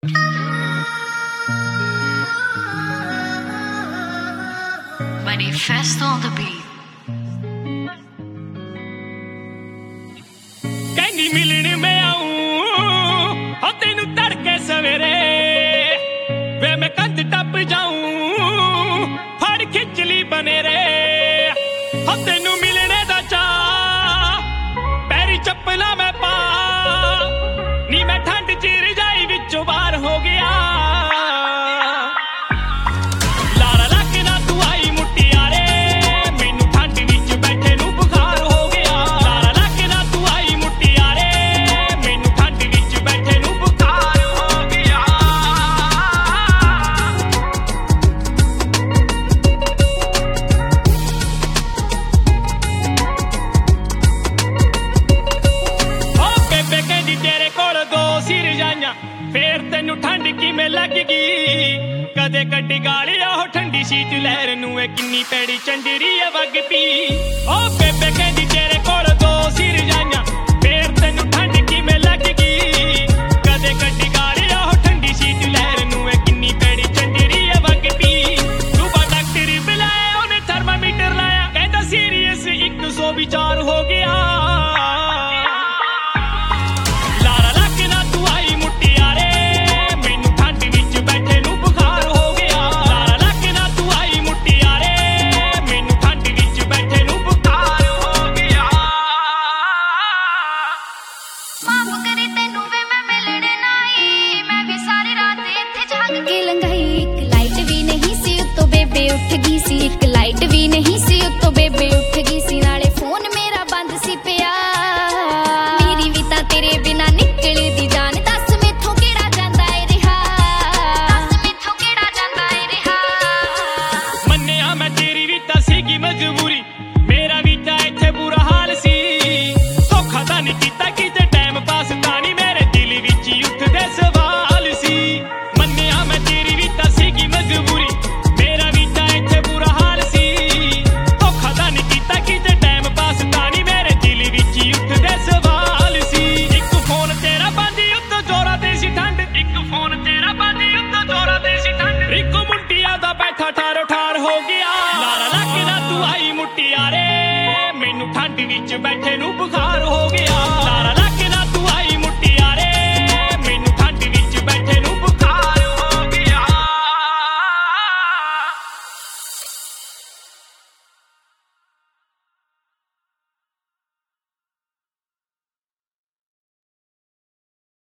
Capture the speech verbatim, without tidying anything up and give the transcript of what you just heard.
Manifest on the beat. कहनी मिलने में आऊं हो तेनू तड़के सवेरे वे मैं कंध टप जाऊं फड़ खिचली बने रे हो तेनू मिलने दा चा पैरी चप्पला मैं पा नी मैं ठंड च रजाई विचों बाहर हो गया फेर तेनू ठंड किवें लग गई कदे कड्डी गाली आहो ठंडी शीत लहर नूं किन्नी पैड़ी चंडरी वग पी ओ बेबे कहंदी तेरे कोल दो सिर जाइयां फेर तेनू ठंड किवें लग गई कदे कड्डी गाली आहो ठंडी शीत लहर नूं किन्नी पैड़ी चंडरी वग पी सुबह डॉक्टर बुलाया उन्हें थर्मामीटर लाया कहंदा सीरियस एक सौ विचार हो गया उठ गई सी एक लाइट भी नहीं सी उत्तों बेबे